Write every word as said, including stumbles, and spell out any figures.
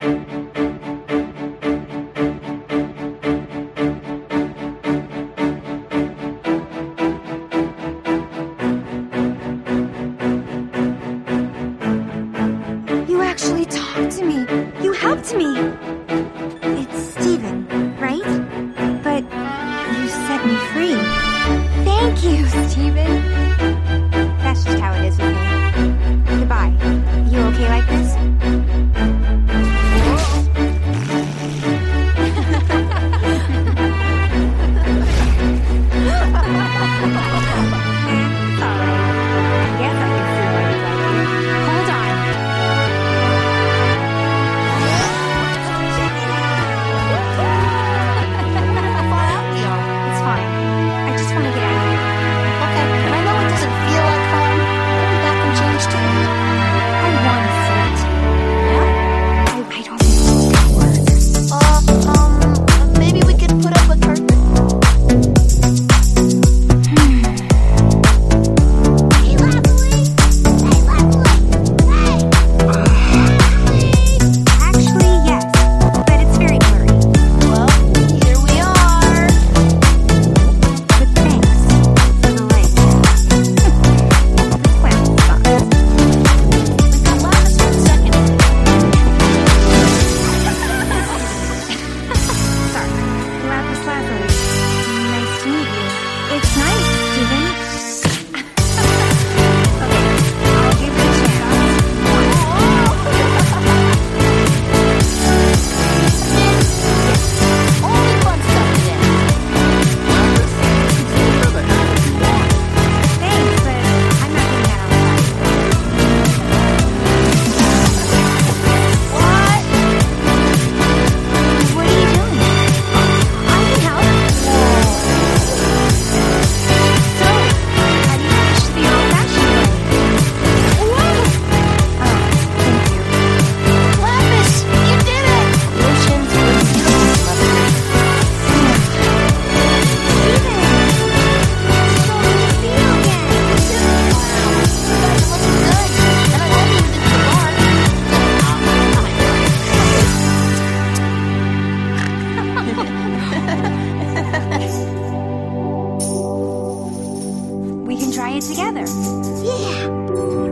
You actually talked to me. You helped me. It's Steven, right? But you set me free. Thank you, Steven. That's just how it is with me. Goodbye. You okay like this? We can try it together. Yeah.